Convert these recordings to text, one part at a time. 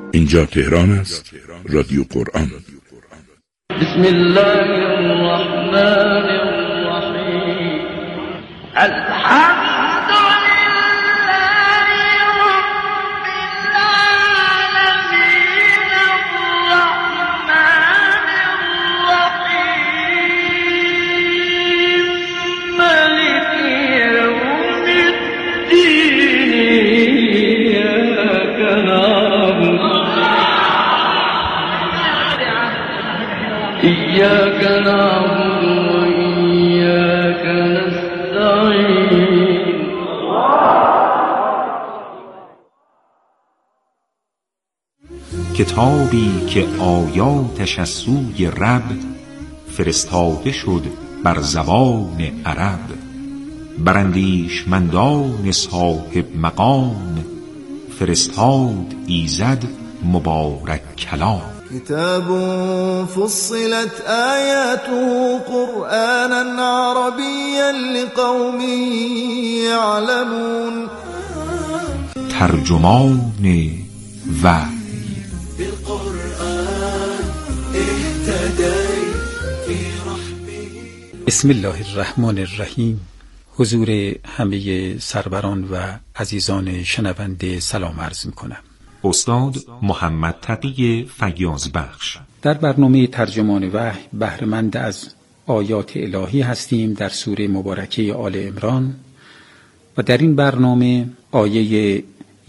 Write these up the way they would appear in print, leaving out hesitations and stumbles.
اینجا تهران است، رادیو قرآن. بسم الله الرحمن الرحیم. الحمد لله رب العالمین الرحمن الرحیم مالک یوم الدین ایاک نعبد إياك نعبد وإياك نستعين. کتابی که آیاتش از سوی رب فرستاده شد بر زبان عرب، بر اندیشمندان صاحب مقام فرستاد ایزد مبارک کلام. كتاب فصلت آياته قرآنا عربيا لقوم يعلمون. ترجمان وحی. بسم الله الرحمن الرحیم. حضور همه سروران و عزیزان شنونده سلام عرض می‌کنم. استاد محمد تقی فیاض بخش. در برنامه ترجمان وحی بهره‌مند از آیات الهی هستیم در سوره مبارکه آل عمران و در این برنامه آیه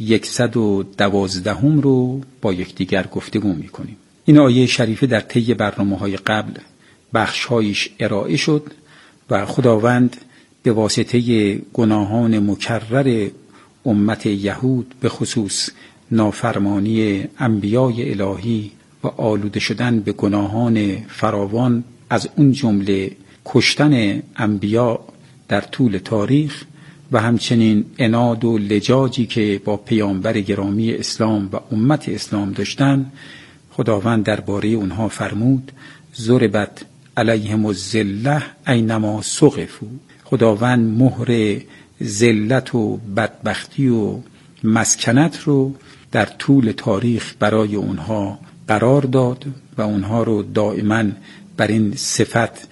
112 رو با یکدیگر گفتگو می‌کنیم. این آیه شریفه در طی برنامه‌های قبل بخش‌هایش ارائه شد و خداوند به واسطه گناهان مکرر امت یهود به خصوص نافرمانی انبیای الهی و آلوده شدن به گناهان فراوان از اون جمله کشتن انبیا در طول تاریخ و همچنین عناد و لجاجی که با پیامبر گرامی اسلام و امت اسلام داشتن، خداوند درباره اونها فرمود ضربت علیهم الذلة اینما ثقفوا. خداوند مهر ذلت و بدبختی و مسکنت رو در طول تاریخ برای اونها قرار داد و اونها رو دائما بر این صفت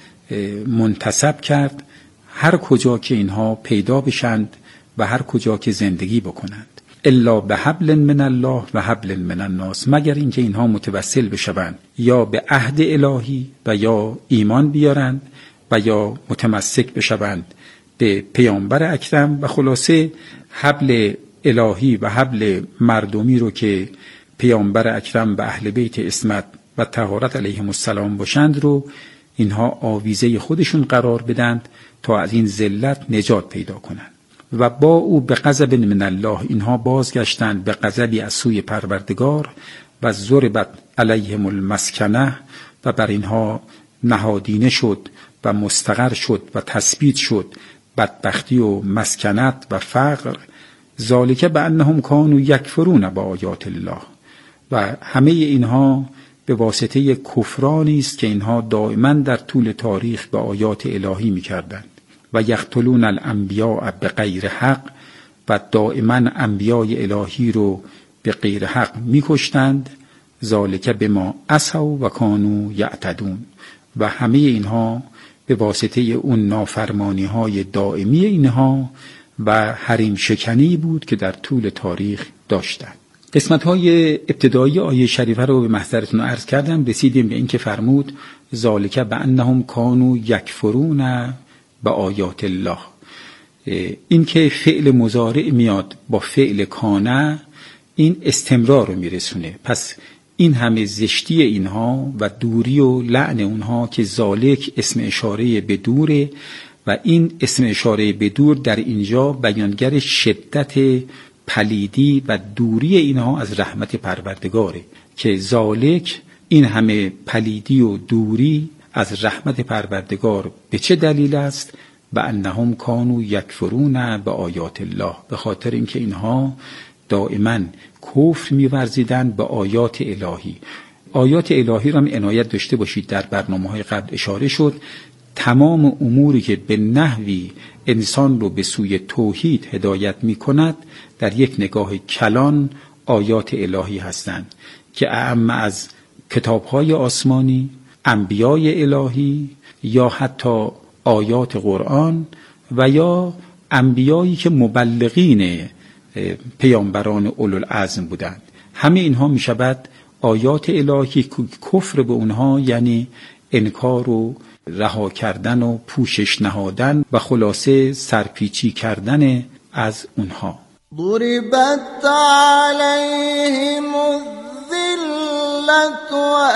منتسب کرد، هر کجا که اینها پیدا بشند و هر کجا که زندگی بکنند. الا به حبل من الله و حبل من الناس، مگر اینکه اینها متوسل بشوند یا به عهد الهی و یا ایمان بیارند و یا متمسک بشوند به پیامبر اکرم. و خلاصه حبل الهی و حبل مردمی رو که پیامبر اکرم و اهل بیت عصمت و طهارت علیهم السلام باشند رو اینها آویزه خودشون قرار بدند تا از این ذلت نجات پیدا کنند. و با او به غضب من الله، اینها بازگشتند به غضبی از سوی پروردگار و ضربت علیهم المسکنه و بر اینها نهادینه شد و مستقر شد و تثبیت شد بدبختی و مسکنت و فقر. ذالک بانهم کانوا یکفرون بآیات الله، و همه اینها به واسطه کفرانی است که اینها دائما در طول تاریخ به آیات الهی می‌کردند. و یقتلون الانبیاء بغیر حق، و دائما انبیای الهی رو به غیر حق می‌کشتند. ذالک بما عصوا و کانوا یعتدون، و همه اینها به واسطه اون نافرمانی‌های دائمی اینها و حریم شکنی بود که در طول تاریخ داشتند. قسمت‌های ابتدایی آیه شریفه رو به محضرتون عرض کردم. رسیدیم به این که فرمود ذالک بانهم کانوا یکفرون بآیات الله. این که فعل مضارع میاد با فعل کانه، این استمرار رو میرسونه. پس این همه زشتی اینها و دوری و لعن اونها که ذالک اسم اشاره به دوره، و این اسم اشاره به دور در اینجا بیانگر شدت پلیدی و دوری اینها از رحمت پروردگاره که ذالک این همه پلیدی و دوری از رحمت پروردگار به چه دلیل است؟ و انهم کانوا یکفرون بآیات الله، به خاطر اینکه اینها دائما کفر می‌ورزیدند به آیات الهی. آیات الهی را هم عنایت داشته باشید، در برنامه‌های قبل اشاره شد تمام اموری که به نحوی انسان رو به سوی توحید هدایت می کند در یک نگاه کلان آیات الهی هستند که اعم از کتاب‌های آسمانی، انبیای الهی یا حتی آیات قرآن و یا انبیایی که مبلغین پیامبران اولوالعزم بودند. همه اینها می شود آیات الهی که کفر به اونها یعنی انکار و رها کردن و پوشش نهادن و خلاصه سرپیچی کردن از اونها. ضربت علیهم الذلة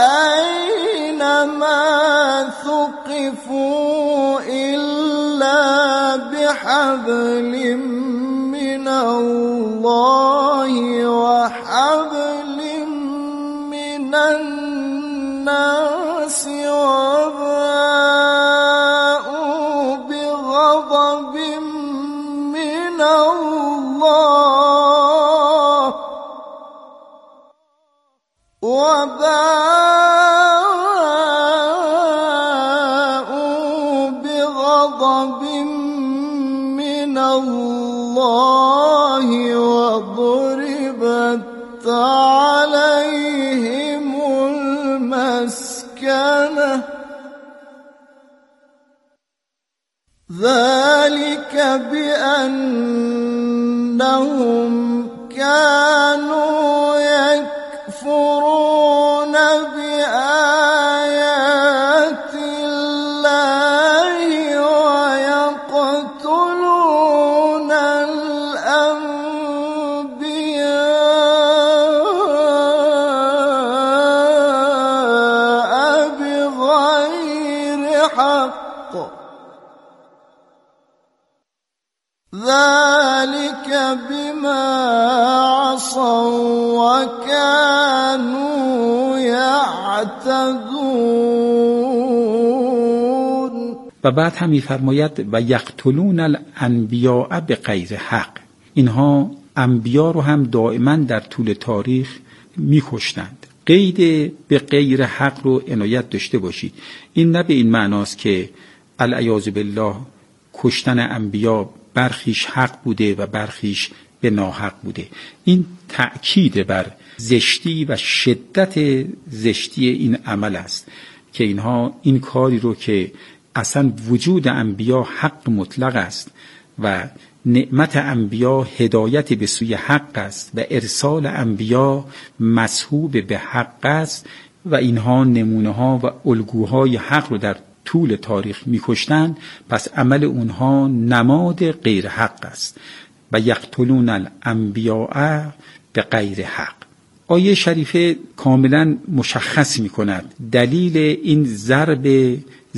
أينما ثقفوا إلا بحبل من الله وحبل من الناس وباءوا بغضب من الله وباءوا بغضب من الله وضربت عليهم المسكنة ذلك بأنهم كانوا يكفرون بآيات الله ويقتلون الأنبياء بغير حق ذلك بما عصوا وكانوا يعتدون. و بعد هم می‌فرماید و یقتلون الانبیاء بغیر حق. اینها انبیا رو هم دائما در طول تاریخ می‌کشتند. قید به غیر حق رو عنایت داشته باشید. این نه به این معناست که العیاذ بالله کشتن انبیا برخیش حق بوده و برخیش به ناحق بوده. این تأکید بر زشتی و شدت زشتی این عمل است که اینها این کاری رو که اصلا وجود انبیا حق مطلق است و نعمت انبیا هدایت به سوی حق است و ارسال انبیا مسحوب به حق است و اینها نمونه ها و الگوهای حق رو در طول تاریخ می‌کشتند، پس عمل اونها نماد غیر حق است. و یقتلون الانبیاء به غیر حق. آیه شریفه کاملا مشخص می‌کند دلیل این ضرب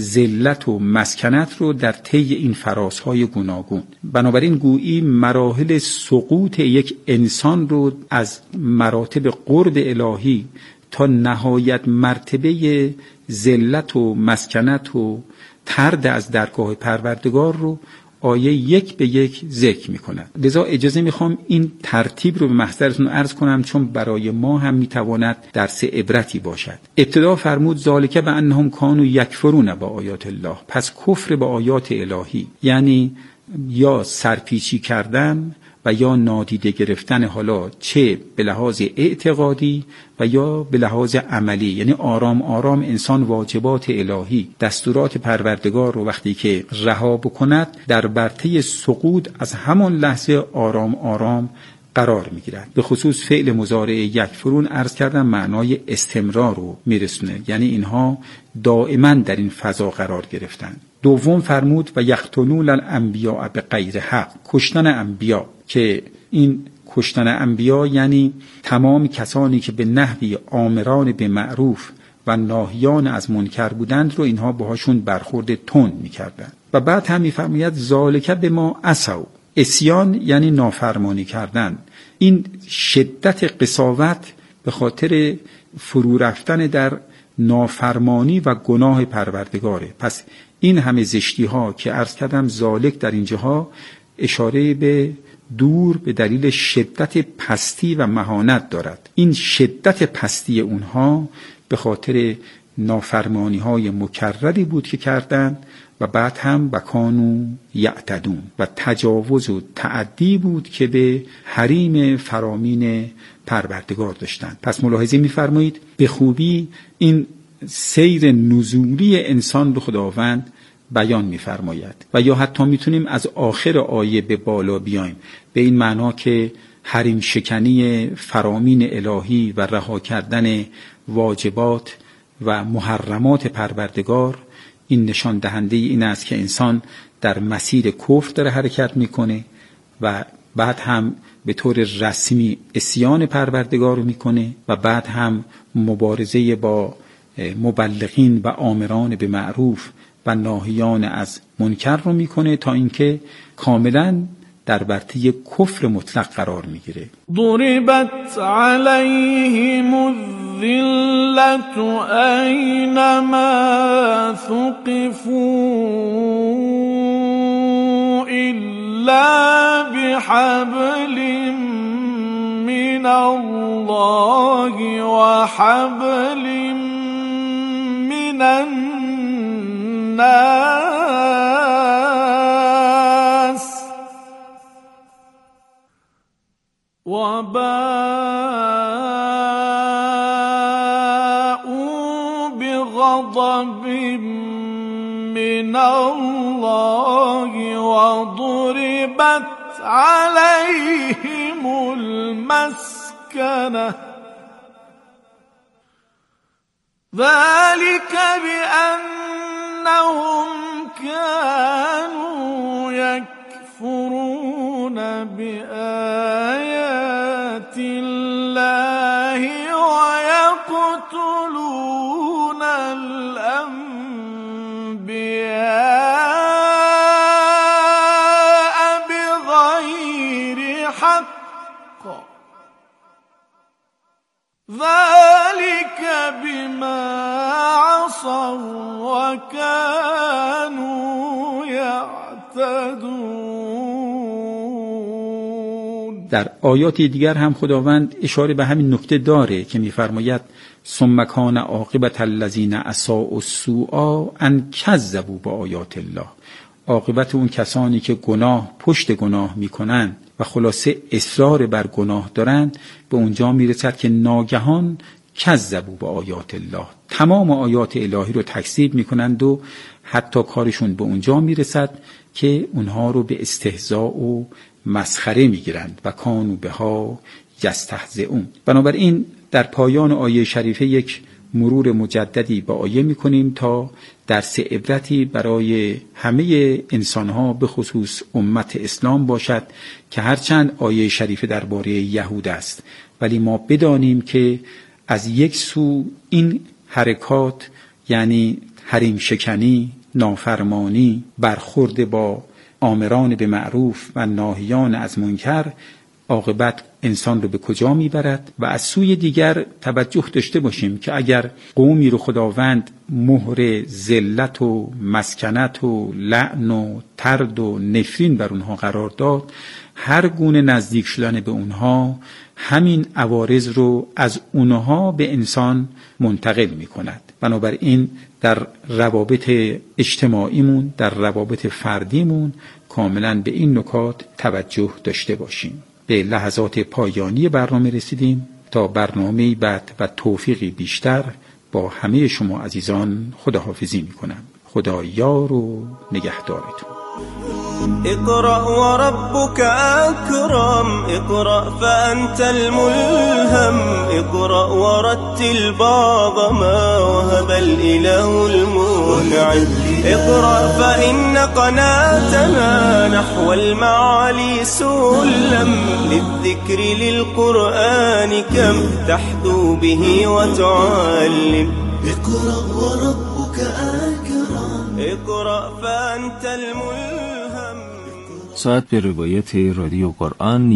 ذلت و مسکنت رو در طی این فرازهای گوناگون. بنابراین گویی مراحل سقوط یک انسان رو از مراتب قرب الهی تا نهایت مرتبه ذلت و مسکنت و طرد از درگاه پروردگار رو آیه یک به یک ذکر می‌کند. لذا اجازه می‌خوام این ترتیب رو به محضرتون عرض کنم چون برای ما هم می‌تواند درس عبرتی باشد. ابتدا فرمود ذالک بانهم کانوا یکفرون با آیات الله. پس کفر به آیات الهی یعنی یا سرپیچی کردن و یا نادیده گرفتن، حالا چه به لحاظ اعتقادی و یا به لحاظ عملی، یعنی آرام آرام انسان واجبات الهی دستورات پروردگار رو وقتی که رها بکند در برطه سقوط از همان لحظه آرام آرام قرار میگیرد. به خصوص فعل مضارع یکفرون عرض کردم معنای استمرار رو میرسونه، یعنی اینها دائما در این فضا قرار گرفتن. دوم فرمود و یقتلون الانبیاء به غیر حق، کشتن انبیا، که این کشتن انبیا یعنی تمام کسانی که به نحوی آمران به معروف و ناهیان از منکر بودند رو اینها باهاشون برخورد تند میکردند. و بعد هم میفرماید ذالک بما عصوا، عصیان یعنی نافرمانی کردن. این شدت قساوت به خاطر فرو رفتن در نافرمانی و گناه پروردگاره. پس این همه زشتی ها که عرض کردم ذالک در اینجاها اشاره به دور به دلیل شدت پستی و مهانت دارد. این شدت پستی اونها به خاطر نافرمانی های مکرری بود که کردند و بعد هم بکانو یعتدون و تجاوز و تعدی بود که به حریم فرامین پروردگار داشتند. پس ملاحظه می‌فرمایید به خوبی این سیر نزولی انسان رو خداوند بیان می‌فرماید و یا حتی میتونیم از آخر آیه به بالا بیایم، به این معنا که حریم شکنی فرامین الهی و رها کردن واجبات و محرمات پروردگار این نشان دهنده این است که انسان در مسیر کفر داره حرکت میکنه و بعد هم به طور رسمی عصیان پروردگار رو میکنه و بعد هم مبارزه با مبلغین و آمران به معروف و ناهیان از منکر رو میکنه تا اینکه کاملا در برتری کفر مطلق قرار میگیره. ضربت علیهم الذلة اینما ثقفوا الا بحبل من الله وحبل من الناس وباءوا بغضب من الله وضربت عليهم المسكنة ذلك بأنهم كانوا يكفرون بآيات الله ويقتلون الأنبياء بغير حق ذلك بما عصوا وكانوا يعتدون. در آیات دیگر هم خداوند اشاره به همین نکته داره که می‌فرماید ثم کان عاقبت الذین اساءوا السوء ان کذبوا بآیات الله. عاقبت اون کسانی که گناه پشت گناه میکنن و خلاصه اصرار بر گناه دارن به اونجا میرسد که ناگهان کذبوا بآیات الله، تمام آیات الهی رو تکذیب میکنند و حتی کارشون به اونجا میرسد که اونها رو به استهزاء و مسخره میگیرند و کانوا بها یستهزئون. بنابراین در پایان آیه شریفه یک مرور مجددی با آیه میکنیم تا درس عبرتی برای همه انسانها به خصوص امت اسلام باشد که هرچند آیه شریفه درباره یهود است ولی ما بدانیم که از یک سو این حرکات یعنی حریم شکنی، نافرمانی، برخورد با آمران به معروف و ناهیان از منکر عاقبت انسان رو به کجا میبرد و از سوی دیگر توجه داشته باشیم که اگر قومی رو خداوند مهر ذلت و مسکنت و لعن و طرد و نفرین بر اونها قرار داد، هر گونه نزدیک شدن به اونها همین عوارض رو از اونها به انسان منتقل می کند. بنابراین در روابط اجتماعیمون، در روابط فردیمون کاملا به این نکات توجه داشته باشیم. به لحظات پایانی برنامه رسیدیم. تا برنامه بعد و توفیقی بیشتر با همه شما عزیزان خداحافظی می کنم. خدا یار و نگهدارتون. اقرأ وربك أكرم اقرأ فأنت الملهم اقرأ ورتل بعض ما وهب الإله المنعم اقرأ فإن قناتنا نحو المعالي سلم للذكر للقرآن كم تحدو به وتعلم اقرأ وربك أكرم اقرأ فأنت الملهم. ساعت به روایت رادیو قرآن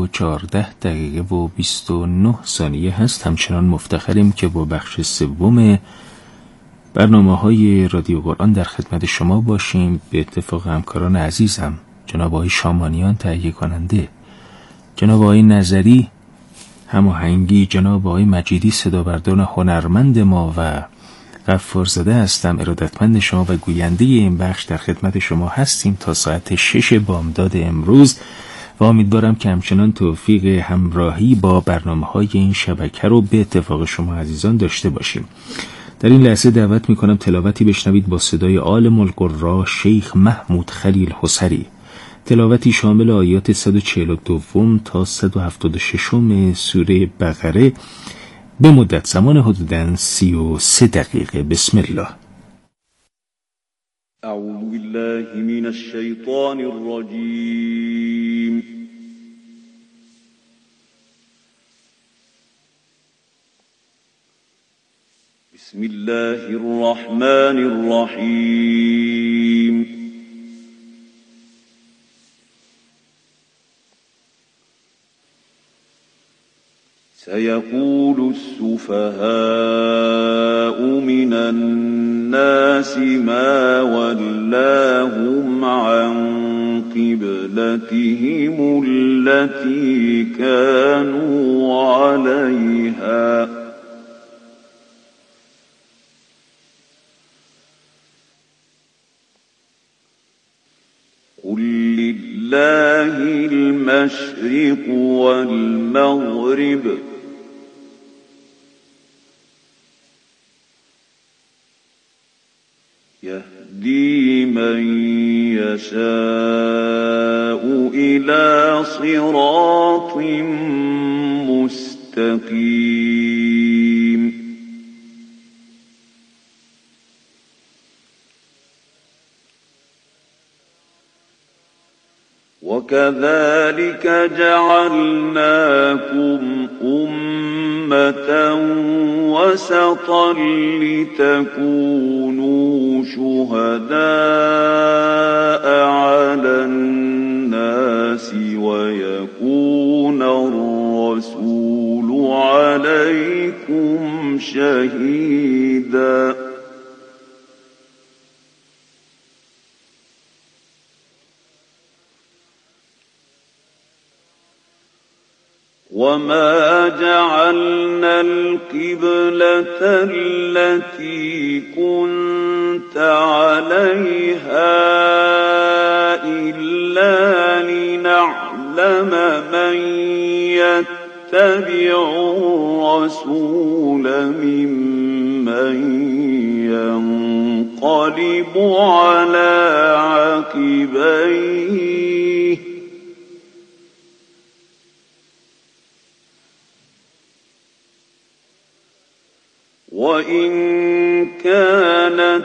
1:14:29 هست. همچنان مفتخریم که با بخش سوم برنامه‌های رادیو قرآن در خدمت شما باشیم. به اتفاق همکاران عزیزم جناب آقای شامانیان تهیه کننده، جناب آقای نظری هماهنگی، جناب آقای مجیدی صدابردار هنرمند ما و غفارزاده هستم، ارادتمند شما و گوینده این بخش. در خدمت شما هستیم تا ساعت 6 بامداد امروز و امیدوارم که همچنان توفیق همراهی با برنامه‌های این شبکه رو به اتفاق شما عزیزان داشته باشیم. در این لحظه دعوت می‌کنم تلاوتی بشنوید با صدای عالم القراء شیخ محمود خلیل حسری، تلاوتی شامل آیات 142 تا 176 سوره بقره به مدت زمان حدوداً 33 دقیقه. بسم الله. اعوذ بالله من الشیطان الرجیم. بسم الله الرحمن الرحیم. سيقول السفهاء من الناس ما ولاهم عن قبلتهم التي كانوا عليها قل لله المشرق والمغرب يهدي من يشاء إلى صراط مستقيم. وكذلك جعلناكم أمة وسطا لتكونوا شهداء على الناس ويكون الرسول عليكم شهيدا. وما جعلنا القبلة التي كنت عليها إلا لنعلم من يتبع الرسول ممن ينقلب على عقبيه وإن كانت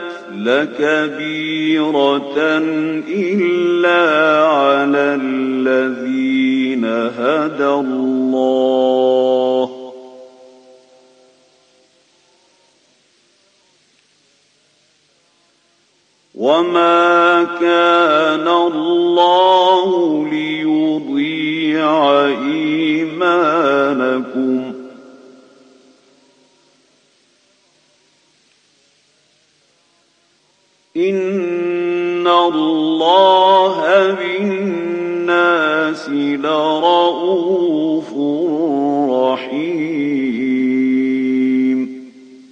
لكبيرة إلا على الذين هدى الله وما كان الله ليضيع إيمانكم إن الله بالناس لرؤوف رحيم.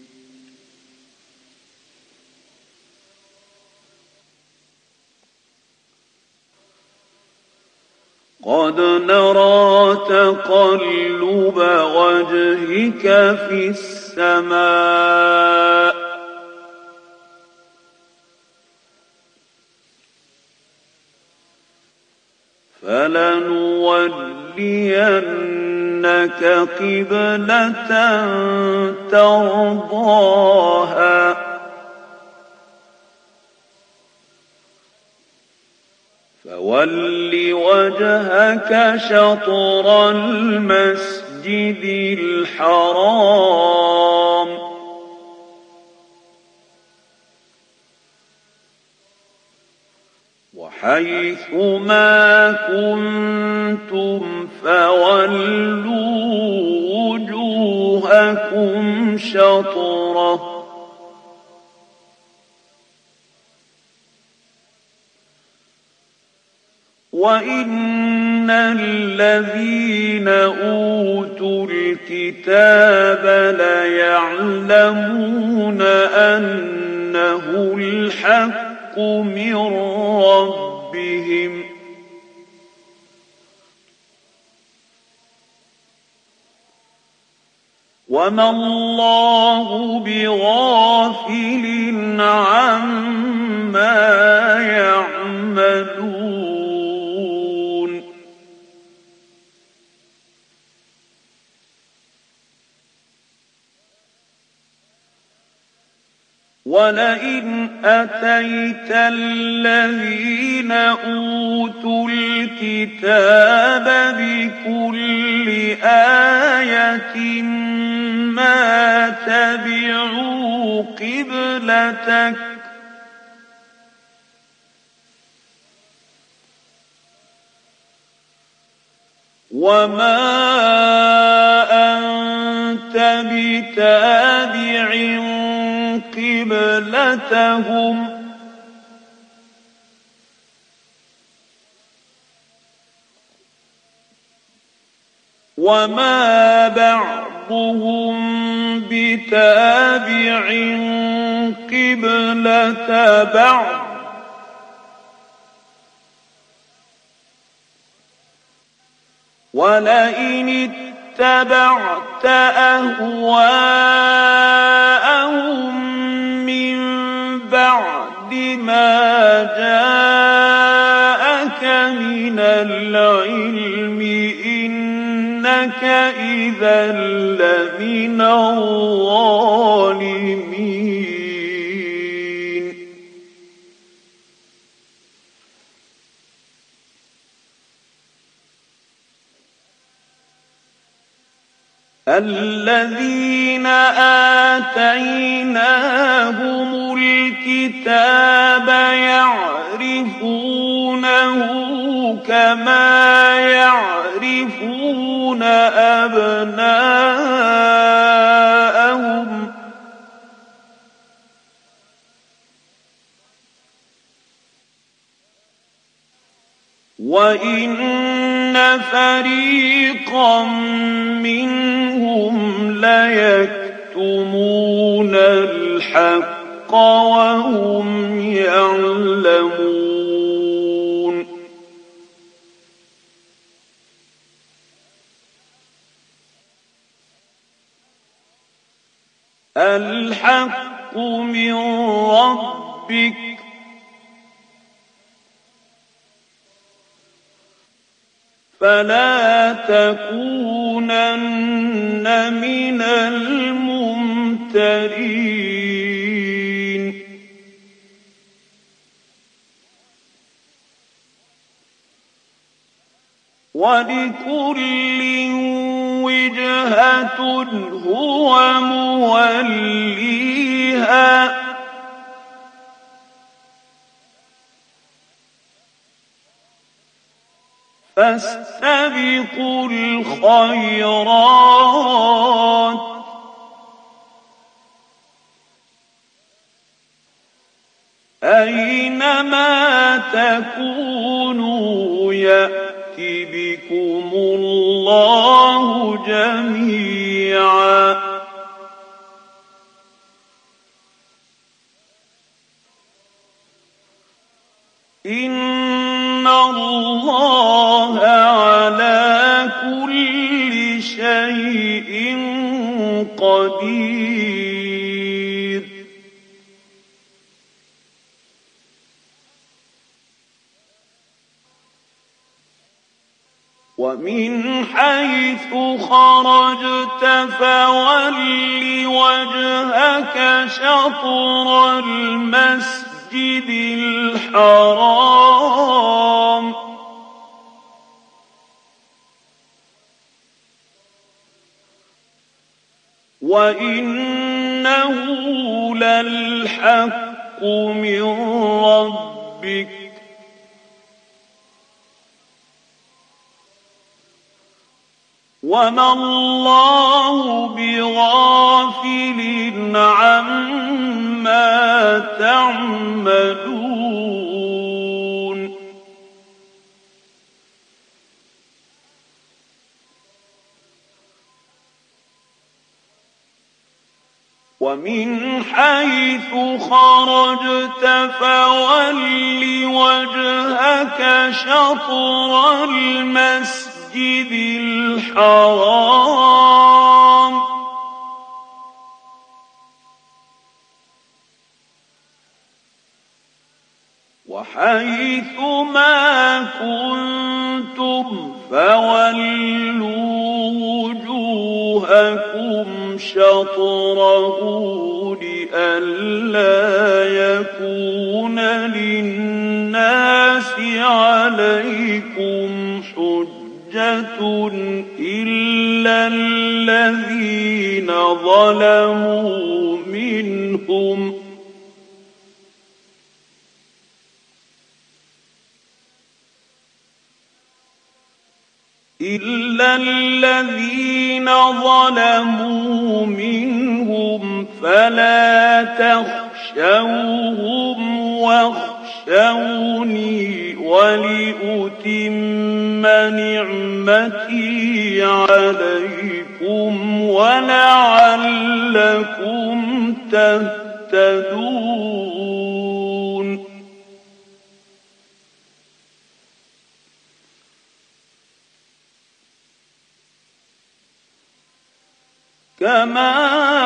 قد نرى تقلب وجهك في السماء فلنولينك قبلة ترضاها فول وجهك شطر المسجد الحرام وحيث ما كنتم فولوا وجوهكم شطره وَإِنَّ الَّذِينَ أُوتُوا الْكِتَابَ لَيَعْلَمُونَ أَنَّهُ الْحَقُّ مِنْ رَبِّهِمْ وَمَا اللَّهُ بِغَافِلٍ عَمَّا يَعْمَلُونَ وَلَئِنْ أَتَيْتَ الَّذِينَ أُوتُوا الْكِتَابَ بِكُلِّ آيَةٍ مَا تَبِعُوا قِبْلَتَكَ وَمَا أَنْتَ بِتَابِعٍ قِبْلَتَهُمْ وَمَا بَعْضُهُمْ بِتَابِعٍ قِبْلَةَ بَعْضٍ وَلَئِنِ اتَّبَعْتَ أَهْوَاءَهُمْ مِنْ بَعْدِ مَا جَاءَكَ مِنَ الْعِلْمِ إِنَّكَ إِذًا لَّمِنَ الظَّالِمِينَ الَّذِينَ آتَيْنَاهُمُ الْكِتَابَ يَعْرِفُونَهُ كَمَا يَعْرِفُونَ أَبْنَاءَهُمْ وَإِنَّ فَرِيقًا مِّنْهُمْ لَيَكْتُمُونَ الْحَقَّ وَهُمْ يَعْلَمُونَ الْحَقُّ مِنْ رَبِّكَ فَلَا تَكُونَنَّ مِنَ الْمُمْتَرِينَ وَلِكُلٍّ وِجْهَةٌ هُوَ مُوَلِّيهَا فَاسْتَبِقُوا الْخَيْرَاتِ أَيْنَمَا تَكُونُوا يَأْتِ بِكُمُ اللَّهُ جَمِيعًا إِنَّ اللَّهَ عَلَى كُلِّ شَيْءٍ قَدِيرٌ وَمِنْ حَيْثُ خَرَجْتَ فَوَلِّ وَجْهَكَ شَطْرَ الْمَسْجِدِ الْحَرَامِ وَإِنَّهُ لَلْحَقُّ مِنْ رَبِّكَ وَمَا اللَّهُ بِغَافِلٍ عَمَّا تَعْمَلُونَ ومن حيث خرجت فول وجهك شطر المسجد الحرام وحيث ما كنتم فولوا وجوهكم شطره لئلا يكون للناس عليكم حجة إلا الذين ظلموا منهم فلا تخشوهم واخشوني ولأتم نعمتي عليكم ولعلكم تهتدون كما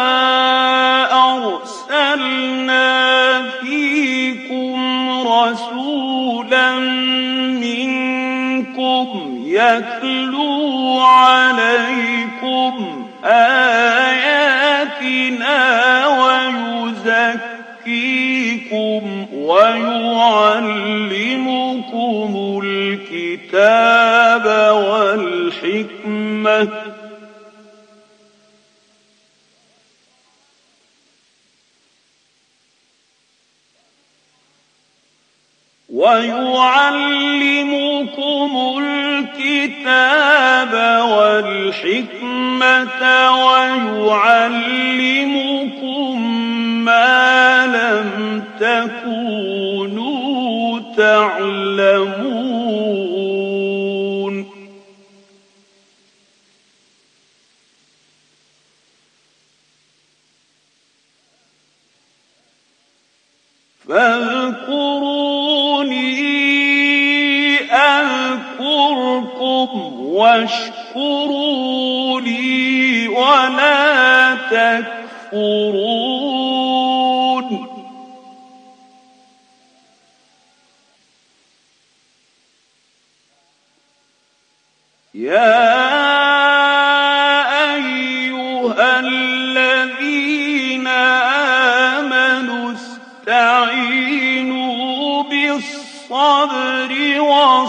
أرسلنا فيكم رسولا منكم يتلو عليكم آياتنا ويزكيكم ويعلمكم الكتاب والحكمة ويعلمكم ما لم تكونوا تعلمون فاذكروني أذكركم واشكروا لي ولا تكفرون يا أيها الذين آمنوا استعينوا بالصبر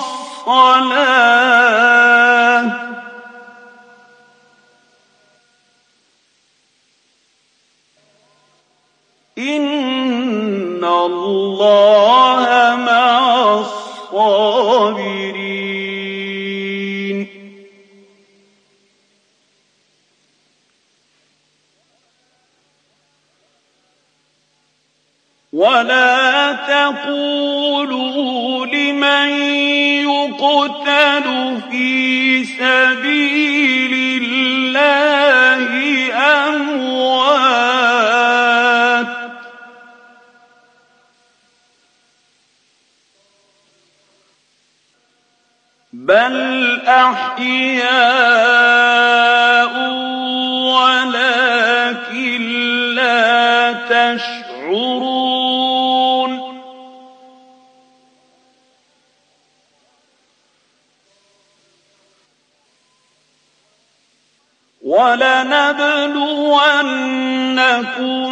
والصلاة إن الله مع الصابرين ولا تقولوا لمن يقتل في سبيل الله أموات بل أحياء ولكن لا تشعرون ولنبلونكم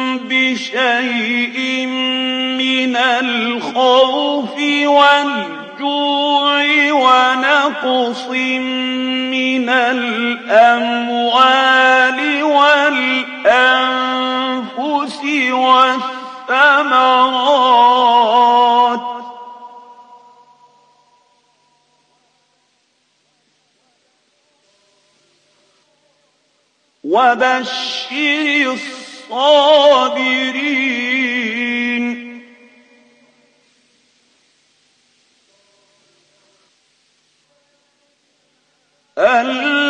بشيء من الخوف والجوع ونقص من الأموال والأنفس والثمرات وبشر الصابرين الذين